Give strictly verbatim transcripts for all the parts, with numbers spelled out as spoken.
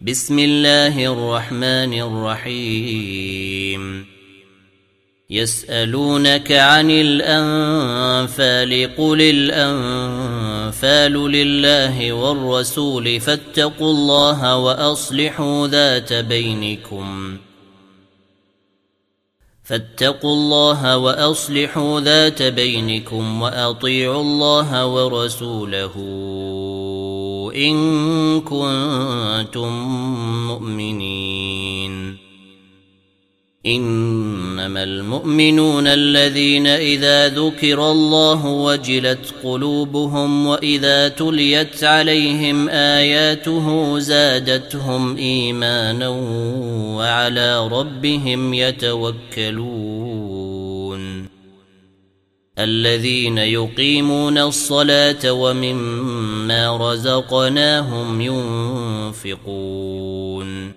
بسم الله الرحمن الرحيم يسألونك عن الأنفال قل الأنفال لله والرسول فاتقوا الله وأصلحوا ذات بينكم فاتقوا الله وأصلحوا ذات بينكم وأطيعوا الله ورسوله إن كنتم مؤمنين إنما المؤمنون الذين إذا ذكر الله وجلت قلوبهم وإذا تليت عليهم آياته زادتهم إيمانا وعلى ربهم يتوكلون الذين يقيمون الصلاة ومما رزقناهم ينفقون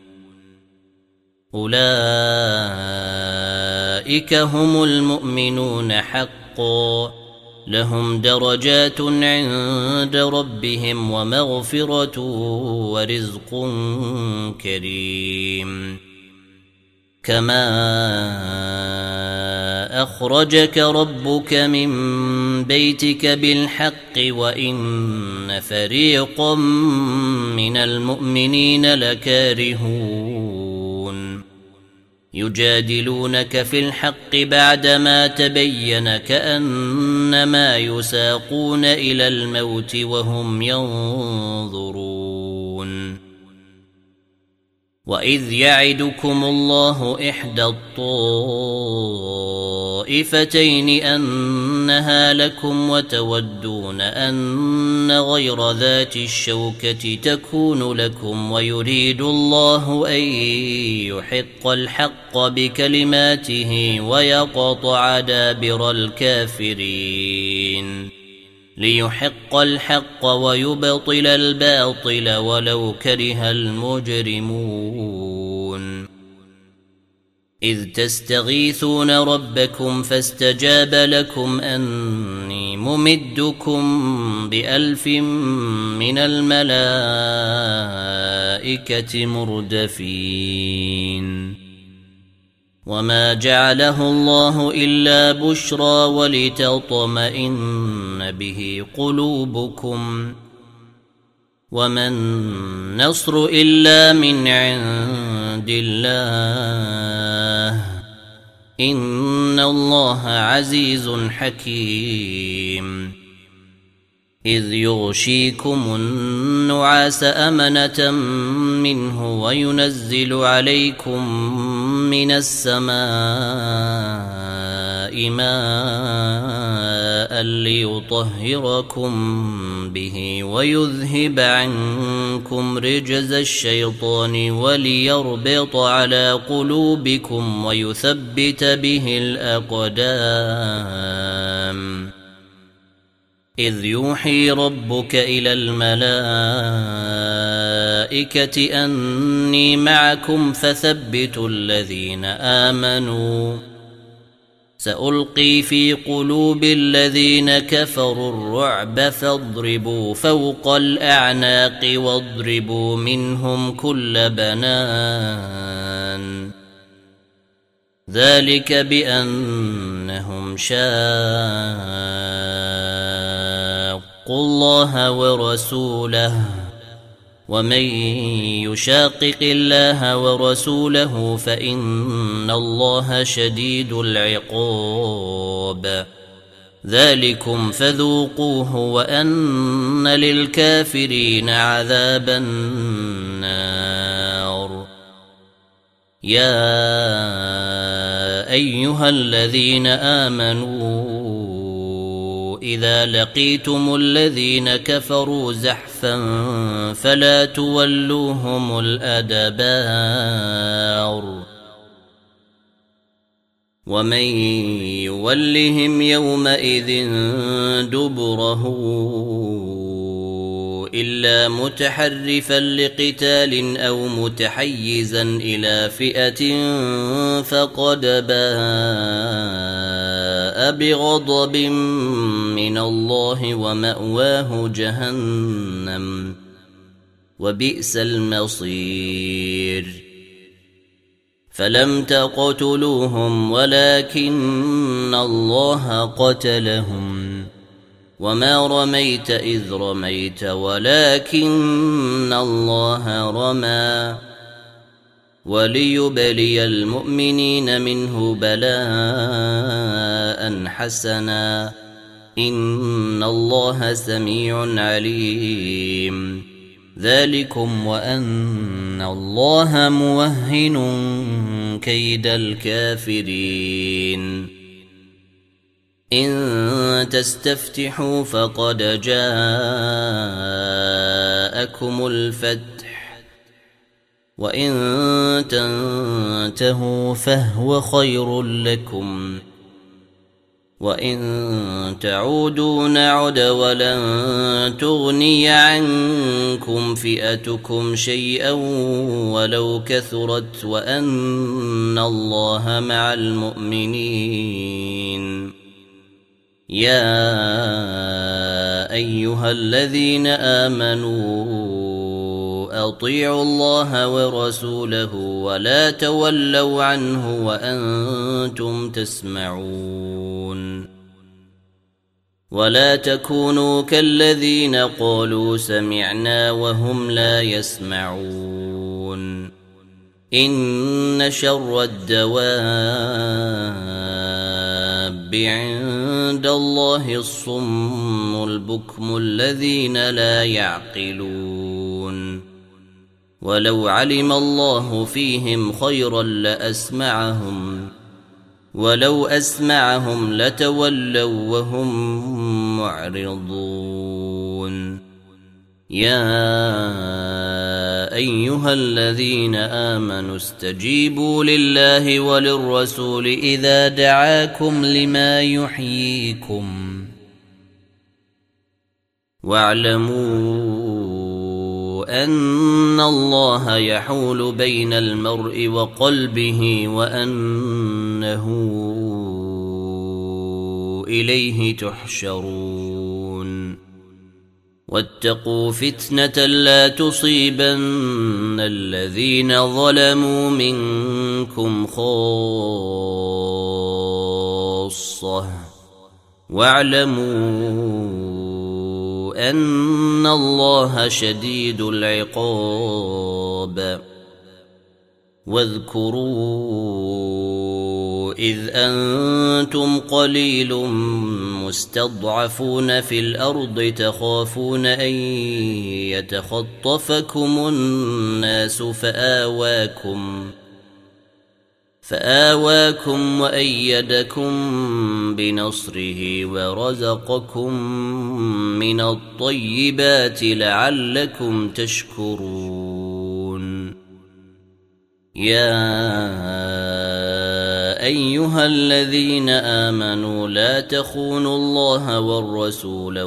أولئك هم المؤمنون حقا لهم درجات عند ربهم ومغفرة ورزق كريم كما أخرجك ربك من بيتك بالحق وإن فريقا من المؤمنين لكارهون يجادلونك في الحق بعدما تبين كأنما يساقون إلى الموت وهم ينظرون وإذ يعدكم الله إحدى الطائفتين أنها لكم وتودون أن غير ذات الشوكة تكون لكم ويريد الله أن يحق الحق بكلماته ويقطع دابر الكافرين ليحق الحق ويبطل الباطل ولو كره المجرمون إذ تستغيثون ربكم فاستجاب لكم أني ممدكم بألف من الملائكة مردفين وما جعله الله إلا بشرى ولتطمئن به قلوبكم وما النصر إلا من عند الله إن الله عزيز حكيم إذ يغشيكم النعاس أمنة منه وينزل عليكم من السماء ماء ليطهركم به ويذهب عنكم رجز الشيطان وليربط على قلوبكم ويثبت به الأقدام إذ يوحي ربك إلى الملائكة أني معكم فثبتوا الذين آمنوا سألقي في قلوب الذين كفروا الرعب فاضربوا فوق الأعناق واضربوا منهم كل بنان ذلك بأنهم شاقوا الله ورسوله ومن يشاقق الله ورسوله فإن الله شديد العقاب ذلكم فذوقوه وأن للكافرين عذاب النار يا أيها الذين آمنوا إذا لقيتم الذين كفروا زحفا فلا تولوهم الأدبار ومن يولهم يومئذ دبره إلا متحرفا لقتال أو متحيزا إلى فئة فقد باء بغضب من الله ومأواه جهنم وبئس المصير فلم تقتلوهم ولكن الله قتلهم وما رميت إذ رميت ولكن الله رمى وليبلي المؤمنين منه بلاء حسنا إن الله سميع عليم ذلكم وأن الله موهن كيد الكافرين إن تستفتحوا فقد جاءكم الفتح وإن تنتهوا فهو خير لكم وإن تعودوا نعد ولن تغني عنكم فئتكم شيئا ولو كثرت وأن الله مع المؤمنين يا أيها الذين آمنوا أطيعوا الله ورسوله ولا تولوا عنه وأنتم تسمعون ولا تكونوا كالذين قالوا سمعنا وهم لا يسمعون إن شر الدواب عند الله الصم البكم الذين لا يعقلون ولو علم الله فيهم خيرا لأسمعهم ولو أسمعهم لتولوا وهم معرضون يا أيها الذين آمنوا استجيبوا لله وللرسول إذا دعاكم لما يحييكم واعلموا أن الله يحول بين المرء وقلبه وأنه إليه تحشرون واتقوا فتنة لا تصيبن الذين ظلموا منكم خاصة واعلموا أن الله شديد العقاب واذكروا إذ أنتم قليل مستضعفون في الأرض تخافون أن يتخطفكم الناس فآواكم فآواكم وأيدكم بنصره ورزقكم من الطيبات لعلكم تشكرون يا أيها الذين آمنوا لا تخونوا الله والرسول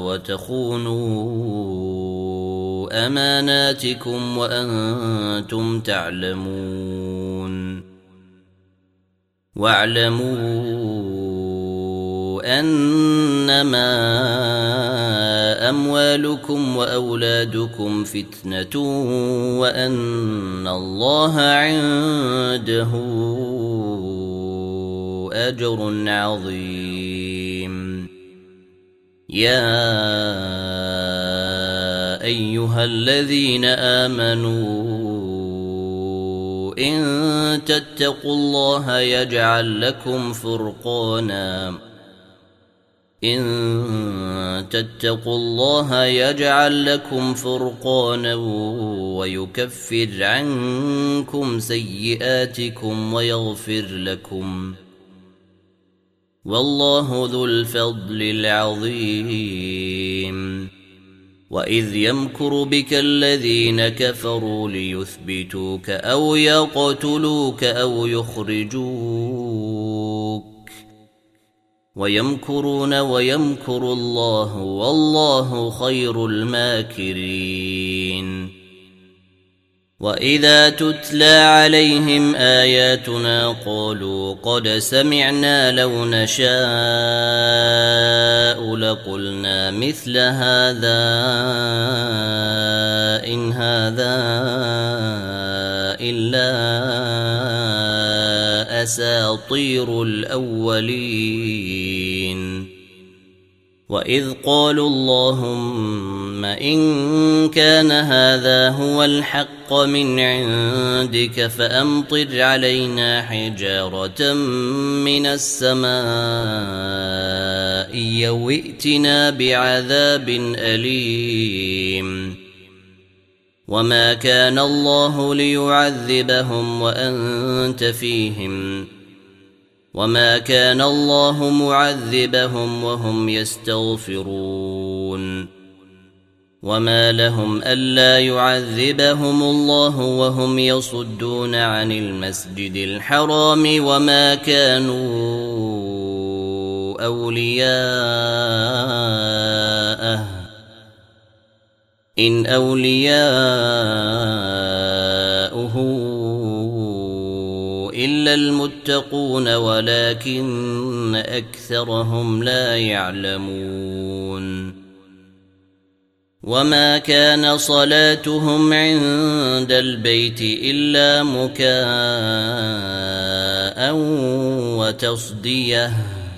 وتخونوا أماناتكم وأنتم تعلمون واعلموا أنما أموالكم وأولادكم فتنة وأن الله عنده أجر عظيم يا أيها الذين آمنوا إن تتقوا الله يجعل لكم فرقانا إن تتقوا الله يجعل لكم فرقانا ويكفر عنكم سيئاتكم ويغفر لكم والله ذو الفضل العظيم وإذ يمكر بك الذين كفروا ليثبتوك أو يقتلوك أو يخرجوك ويمكرون ويمكر الله والله خير الماكرين وإذا تتلى عليهم آياتنا قالوا قد سمعنا لو نشاء لقلنا مثل هذا إن هذا إلا أساطير الأولين وإذ قالوا اللهم إن كان هذا هو الحق من عندك فأمطر علينا حجارة من السماء أو ائتنا بعذاب أليم وما كان الله ليعذبهم وأنت فيهم وما كان الله معذبهم وهم يستغفرون وما لهم ألا يعذبهم الله وهم يصدون عن المسجد الحرام وما كانوا أولياءه إن أولياؤه إلا المتقون ولكن أكثرهم لا يعلمون وما كان صلاتهم عند البيت إلا مكاء وتصدية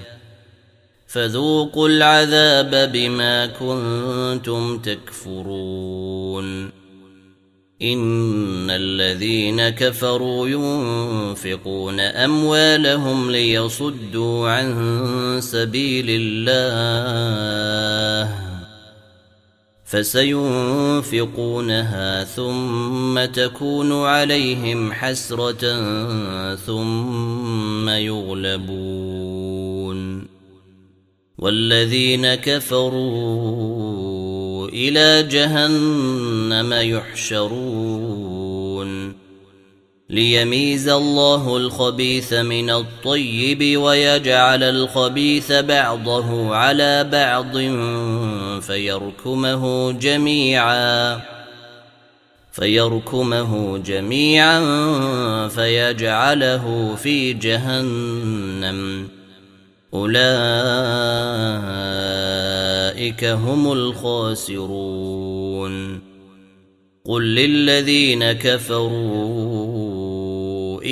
فذوقوا العذاب بما كنتم تكفرون إن الذين كفروا ينفقون أموالهم ليصدوا عن سبيل الله فسينفقونها ثم تكون عليهم حسرة ثم يغلبون والذين كفروا إلى جهنم يحشرون ليميز الله الخبيث من الطيب ويجعل الخبيث بعضه على بعض فيركمه جميعا فيركمه جميعا فيجعله في جهنم أولئك هم الخاسرون قل للذين كفروا إن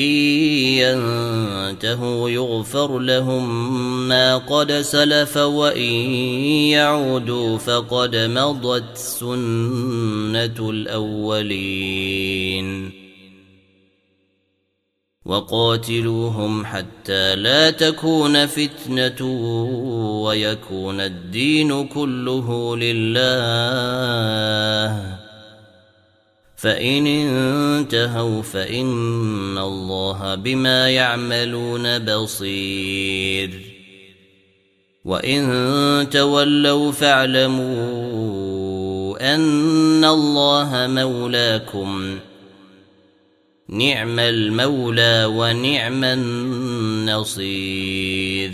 ينتهوا يغفر لهم ما قد سلف وإن يعودوا فقد مضت سنة الأولين وقاتلوهم حتى لا تكون فتنة ويكون الدين كله لله فإن انتهوا فإن الله بما يعملون بصير وإن تولوا فاعلموا أن الله مولاكم نعم المولى ونعم النصير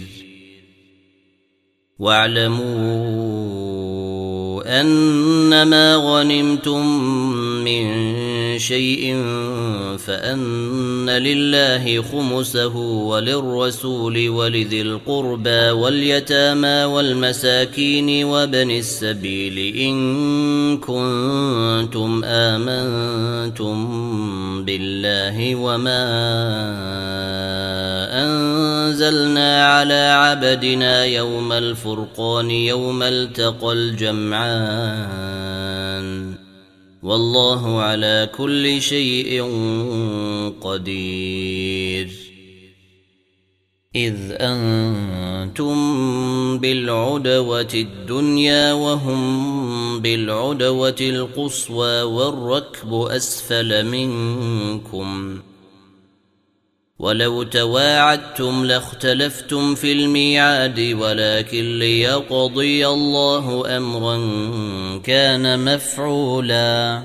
واعلموا أنما غنمتم من شيء فأن لله خمسه وللرسول ولذي القربى واليتامى والمساكين وابن السبيل إن كنتم آمنتم بالله وما أنزلنا على عبدنا يوم الفرقان يوم التقى الجمعان والله على كل شيء قدير إذ أنتم بالعدوة الدنيا وهم بالعدوة القصوى والركب أسفل منكم ولو تواعدتم لاختلفتم في الميعاد ولكن ليقضي الله أمرا كان مفعولا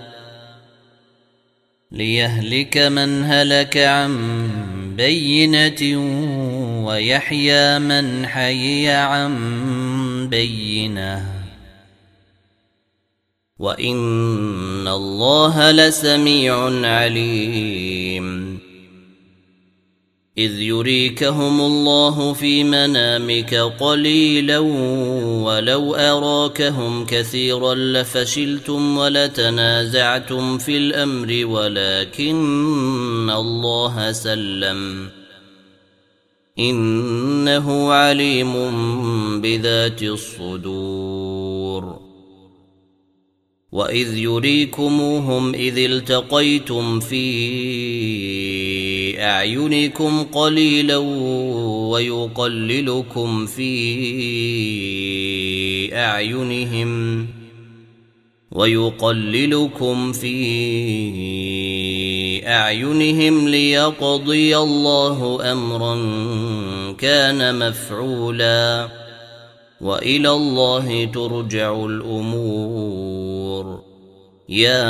ليهلك من هلك عن بينة ويحيى من حي عن بينة وإن الله لسميع عليم إذ يريكهم الله في منامك قليلا ولو أراكهم كثيرا لفشلتم ولتنازعتم في الأمر ولكن الله سلم إنه عليم بذات الصدور وإذ يريكموهم إذ التقيتم في أعينكم قليلا ويقللكم في أعينهم ويقللكم في أعينهم ليقضي الله أمرا كان مفعولا وإلى الله ترجع الأمور يا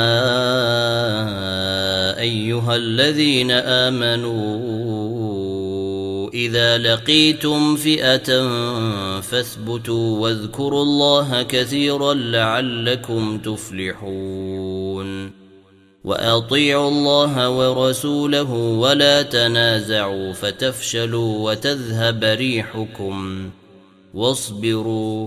أيها الذين آمنوا إذا لقيتم فئة فاثبتوا واذكروا الله كثيرا لعلكم تفلحون وأطيعوا الله ورسوله ولا تنازعوا فتفشلوا وتذهب ريحكم واصبروا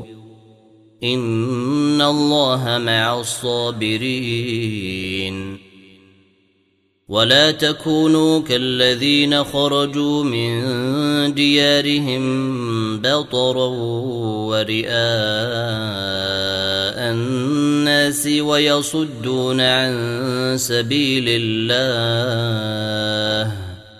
إن الله مع الصابرين ولا تكونوا كالذين خرجوا من ديارهم بطرا ورئاء الناس ويصدون عن سبيل الله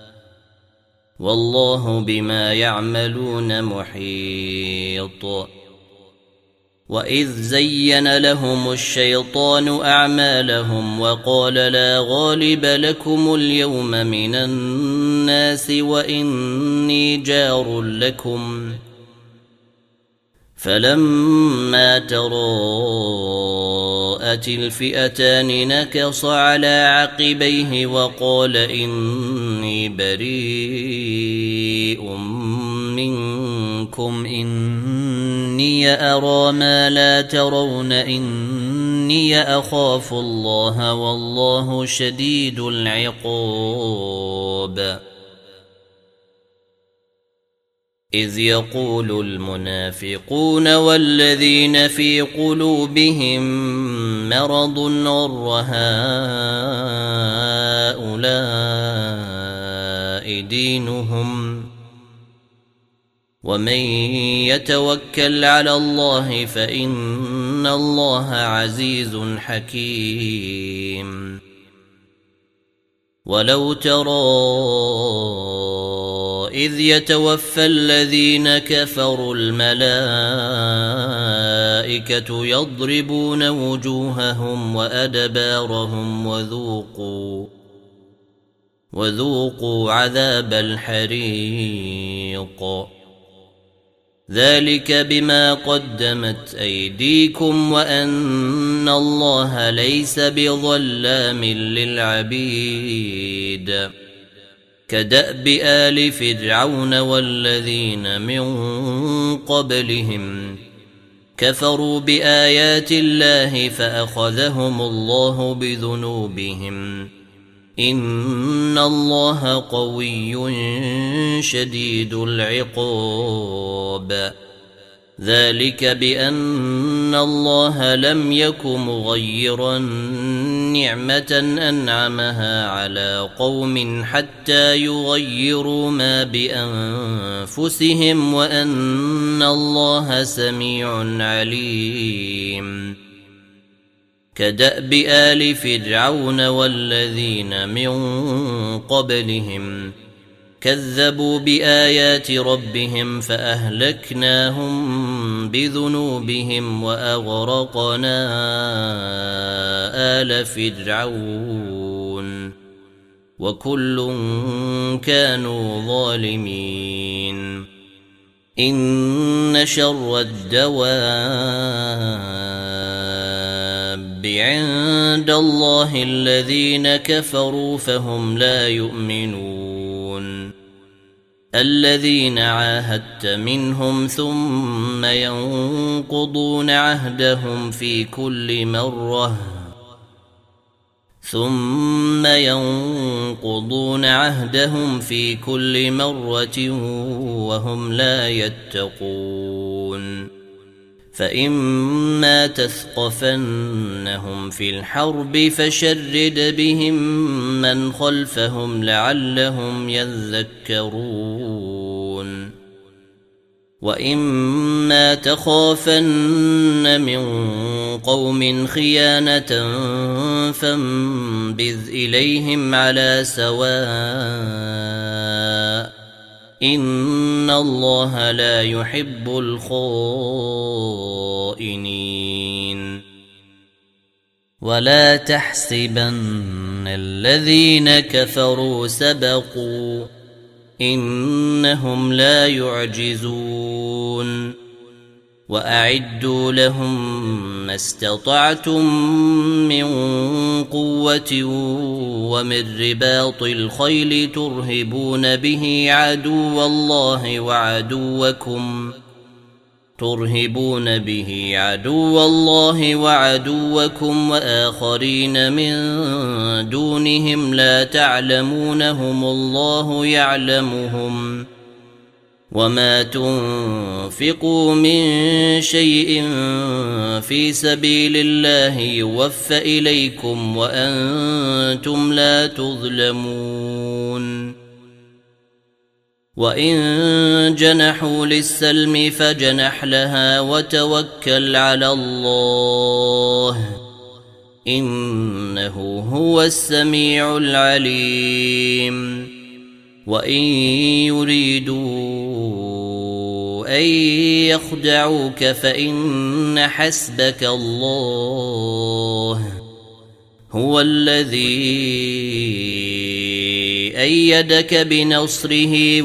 والله بما يعملون محيط وإذ زين لهم الشيطان أعمالهم وقال لا غالب لكم اليوم من الناس وإني جار لكم فلما تراءت الفئتان نكص على عقبيه وقال إني بريء منكم إني أرى ما لا ترون إني أخاف الله والله شديد العقاب إذ يقول المنافقون والذين في قلوبهم مرض غر هؤلاء دينهم ومن يتوكل على الله فإن الله عزيز حكيم ولو ترى إذ يتوفى الذين كفروا الملائكة يضربون وجوههم وأدبارهم وذوقوا وذوقوا عذاب الحريق ذلك بما قدمت أيديكم وأن الله ليس بظلام للعبيد كدأب آل فرعون والذين من قبلهم كفروا بآيات الله فأخذهم الله بذنوبهم إن الله قوي شديد العقاب ذلك بأن الله لم يك مغيرا نعمة أنعمها على قوم حتى يغيروا ما بأنفسهم وأن الله سميع عليم كدأب آل فرعون والذين من قبلهم كذبوا بآيات ربهم فأهلكناهم بذنوبهم وأغرقنا آل فرعون وكل كانوا ظالمين إن شر الدواب عند الله الذين كفروا فهم لا يؤمنون الذين عاهدت منهم ثم ينقضون عهدهم في كل مرة ثم ينقضون عهدهم في كل مرة وهم لا يتقون فإما تثقفنهم في الحرب فشرد بهم من خلفهم لعلهم يذكرون وإما تخافن من قوم خيانة فانبذ إليهم على سواء إن الله لا يحب الخائنين ولا تحسبن الذين كفروا سبقوا إنهم لا يعجزون وأعدوا لهم ما استطعتم من قوة ومن رباط الخيل ترهبون به عدو الله وعدوكم ترهبون به عدو الله وعدوكم وآخرين من دونهم لا تعلمونهم الله يعلمهم وما تنفقوا من شيء في سبيل الله يوفى إليكم وأنتم لا تظلمون وإن جنحوا للسلم فجنح لها وتوكل على الله إنه هو السميع العليم وإن يريدوا أن يخدعوك فإن حسبك الله هو الذي أيدك بنصره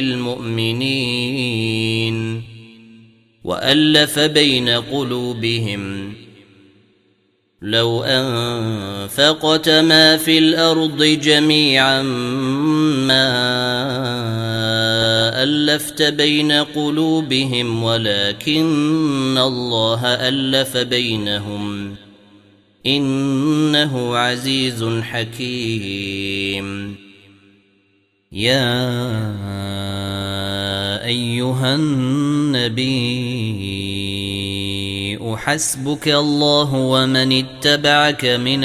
وبالمؤمنين وألف بين قلوبهم لو أنفقت ما في الأرض جميعا ما ألفت بين قلوبهم ولكن الله ألف بينهم إنه عزيز حكيم يا أيها النبي حسبك الله ومن اتبعك من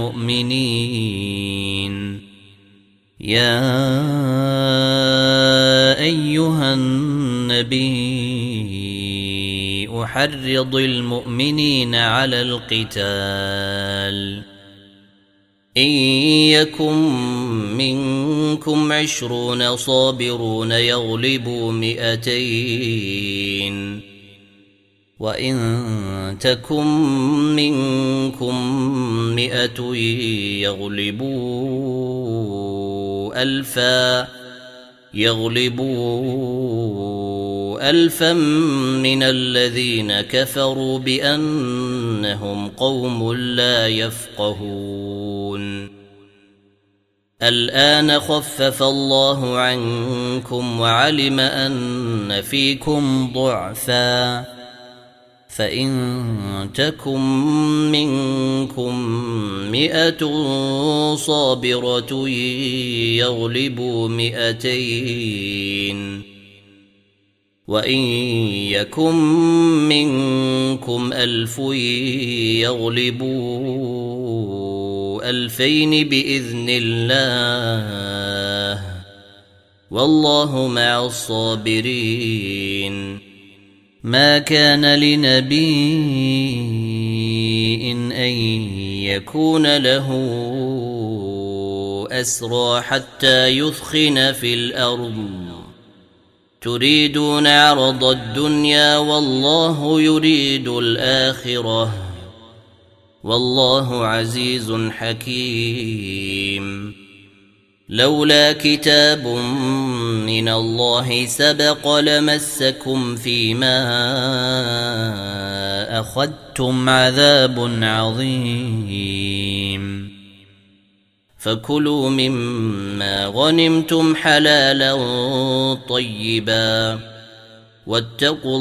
المؤمنين يا أيها النبي حرض المؤمنين على القتال إن يكن منكم عشرون صابرون يغلبوا مئتين وإن تكن منكم مئة يغلبوا ألفا يغلبوا ألفا من الذين كفروا بأنهم قوم لا يفقهون الآن خفف الله عنكم وعلم أن فيكم ضعفا فإن تكن منكم مئة صابرة يغلبوا مئتين وإن يكن منكم ألف يغلبوا ألفين بإذن الله والله مع الصابرين ما كان لنبي أن يكون له أسرى حتى يثخن في الأرض تريدون عرض الدنيا والله يريد الآخرة والله عزيز حكيم لولا كتاب من الله سبق لمسكم فيما أخذتم عذاب عظيم فكلوا مما غنمتم حلالا طيبا واتقوا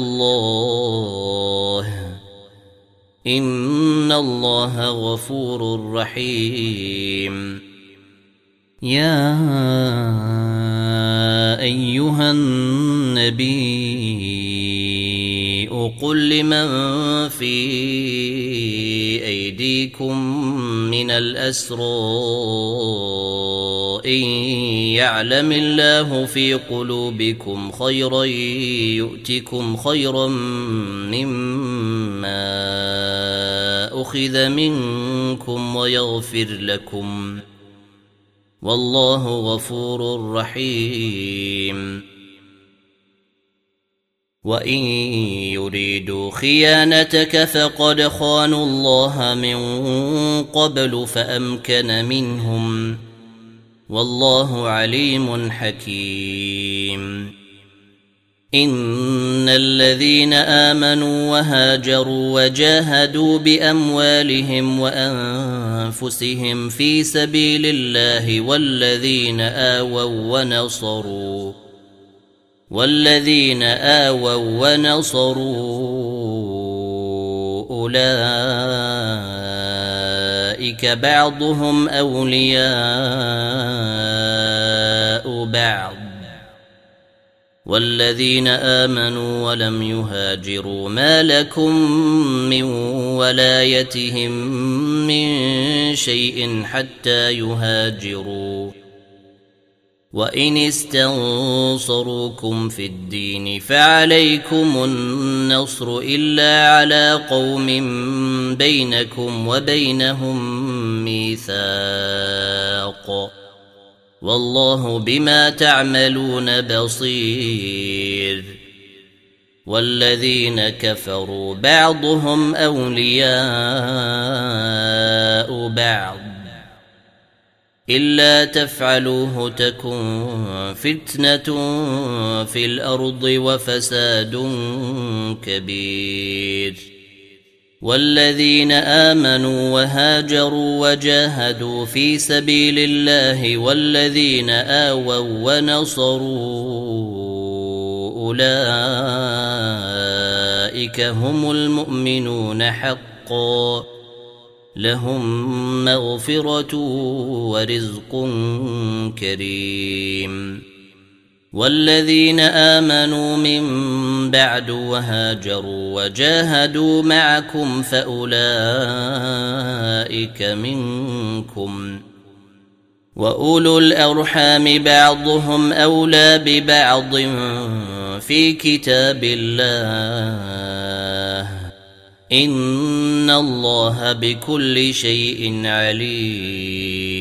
الله إن الله غفور رحيم. يا أيها النبي قل لمن في أيديكم من الأسرى إن يعلم الله في قلوبكم خيرا يؤتكم خيرا مما أخذ منكم ويغفر لكم والله غفور رحيم. وإن يريدوا خيانتك فقد خانوا الله من قبل فأمكن منهم والله عليم حكيم. إن الذين آمنوا وهاجروا وجاهدوا بأموالهم وأنفسهم في سبيل الله والذين آووا ونصروا والذين آووا ونصروا أولئك بعضهم أولياء بعض والذين آمنوا ولم يهاجروا ما لكم من ولايتهم من شيء حتى يهاجروا وإن استنصروكم في الدين فعليكم النصر إلا على قوم بينكم وبينهم ميثاق والله بما تعملون بصير. والذين كفروا بعضهم أولياء بعض إلا تفعلوه تكن فتنة في الأرض وفساد كبير. والذين آمنوا وهاجروا وجاهدوا في سبيل الله والذين آووا ونصروا أولئك هم المؤمنون حقا لهم مغفرة ورزق كريم. والذين آمنوا من بعد وهاجروا وجاهدوا معكم فأولئك منكم وأولو الأرحام بعضهم أولى ببعض في كتاب الله إن الله بكل شيء عليم.